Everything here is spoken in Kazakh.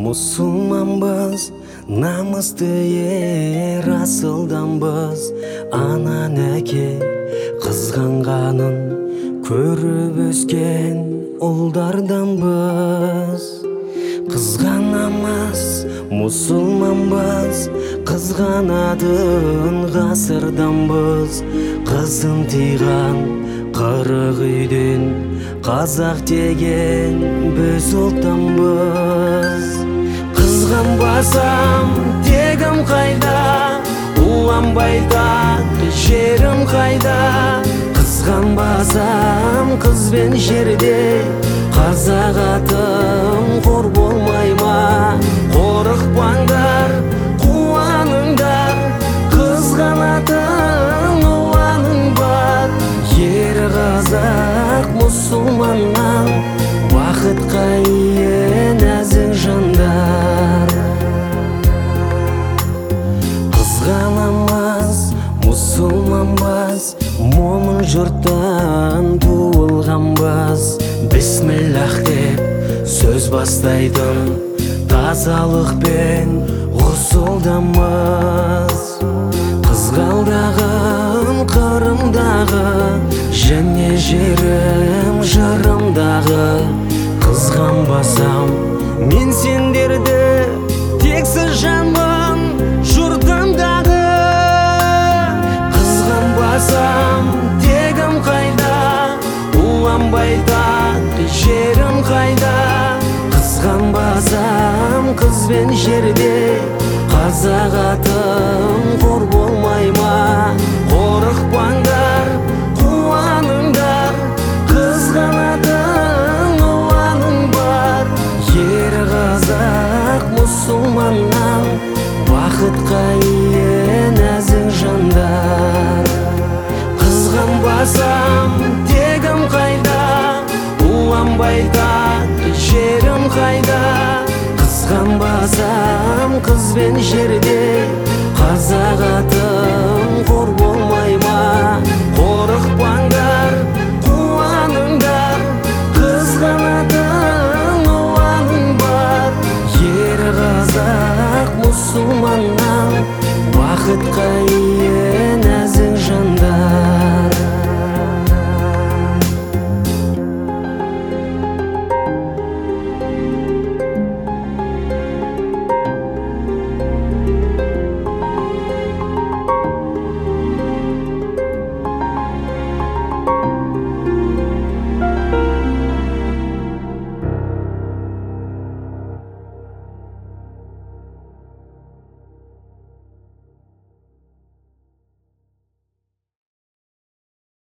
Musulmanбыз, намысты ер асылданбыз. Анан әке қызғанғанын көріп өскен ұлдарданбыз. Қызғанамыз, мұсылманбыз, қызғанатын ғасырданбыз. Қызын тиған қырық үйден қазақ деген біз ұлттанбыз. Қызғанбасам тегім қайда, уланбайтан жерім қайда. Қызғанбасам қызбен жерде қазақ атым қор болмай ма? Қорықпаңдар, қуаныңдар, қызғанатын ұланың бар. Ер қазақ мұсылманнан уақытқа ие нәзік жандар. Қызғанамыз, мұсылманбыз, момын жұрттан туылғанбыз. Бисмиллах деп сөз бастайтын тазалықпен ғұсылдамыз. Қызғалдағым Қырымдағы және жерім жырымдағы. Қызғанбасам мен сендерді тексіз жанмын жұртымдағы. Қызғанбасам тегім қайда, уланбайтан жерім қайда. Қызғанбасам қызбен жерде қазақ атым қор болмай ма? Қорықпаңдар, қуаныңдар, қызғанатын ұланың бар. Ер қазақ мұсылманнан уақытқа ие нәзік жандар. Қызғанбасам тегім қайда, уланбайтан жерім қайда. Қызғанбасам қызбен жерде қазақ атым қор болмай ма? Қорықпаңдар, қуаныңдар, қызғанатын ұланың бар. Ер қазақ мұсылманнан уақытқа